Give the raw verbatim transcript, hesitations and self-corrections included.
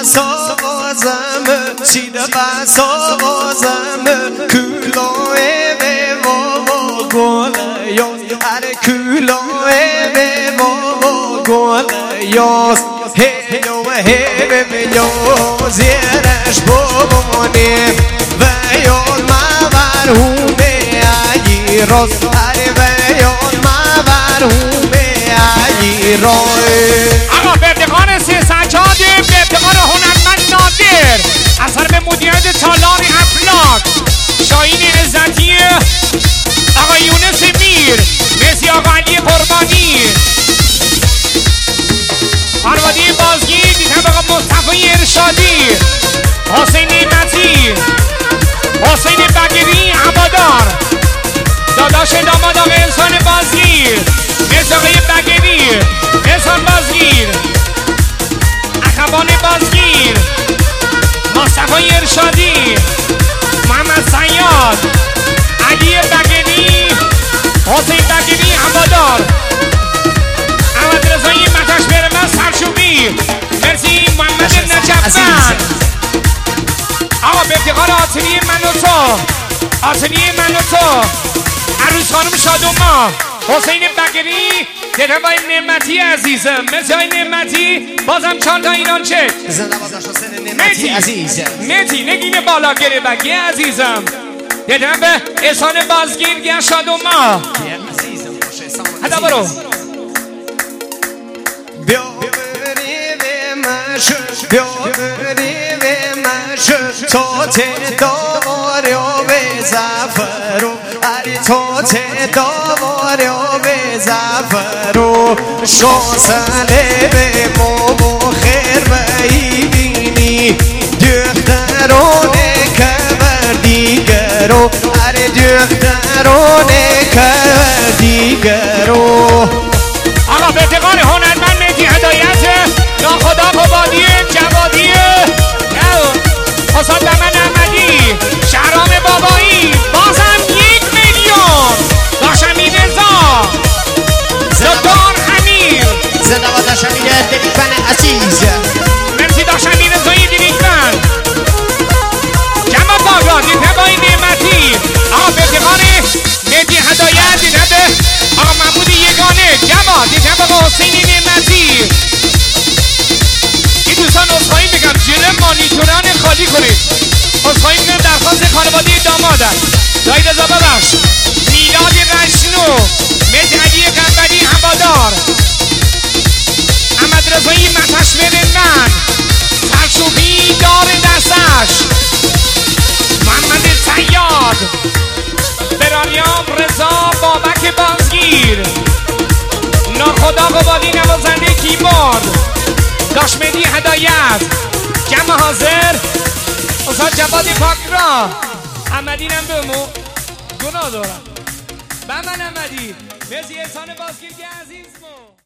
سازم چید بسازم کلاه به بابا گل یاز هر کلاه به بابا گل یاز هیلو و هیل بیاز زیرش بابانه و یاد مرحومه علی راز هر و یاد مرحومه علی راز. آقا به افتخار سه سجاد به افتخار هنرمند نادر اثر به مدیریت تالار افلاک شاهین عزتی آقا یونس میر مرسی آقا علی قربانی خانواده بازگیر دیدم آقا مصطفی ارشادی حسین نعمتی حسین بگیری هوادار داداش داماد آقا انسان بازگیر مرسی آقای بگیری انسان بازگیر اخوان بازگیر مصطفی ارشادی محمد سیاد علی بگیری حسین بگیری هوادار احمد رضایی متش برمه سرشوبی مرسی محمد نجفزن آقا به افتخار آتلیه من و تو آتلیه من و تو عروس خانم شادوما حسین بگیری دلوای نعمتی عزیزم مرسی های نعمتی بازم چند تا ایران چک زنده بازداشت حسین نعمتی عزیزم متی نگین بالا گره بگی عزیزم دلم به احسان بازگیر گه شادوما هدا برو بیا بری به مشو بیا بری به مشو تو ته داواری و به زفرو اری تو ته داواری و به زفرو شاسله به مو خیر بینی دخترونه کبر دیگرو اری دخترونه کبر دیگرو. آقا به افتخار هنرمند مهدی هدایت ناخدا قبادی جوادی حساد بمن احمدی شهرام بابایی بازم یک میلیون داشمی رضا دکتر امیر زنده با داشمی دلیفن عزیز مرسی داشمی رضایی دلیفن جمع باگا دیده بای نعمتی آقا به افتخار مهدی هدایت دیده به آقا محمود یگانه جمع دیده با حسین نعمتی این دوستان اصخایی میگم جلو مانیتوران خالی کنید اصخایی میگم درخواست خانواده داماد است دایی رضا ببخش میلاد رشنو مهدی علی قنبری هوادار احمد رضایی متشور من سرشوبی دار دستش محمد سیاد براریام رضا بابک بازگیر ناخدا قبادی نوازنده کیبورد داشمدی هدایت جمع حاضر استاد جواد پاکرا احمدینم بمو گناه دارم به من احمدی مرسی احسان بازگیر که عزیز مو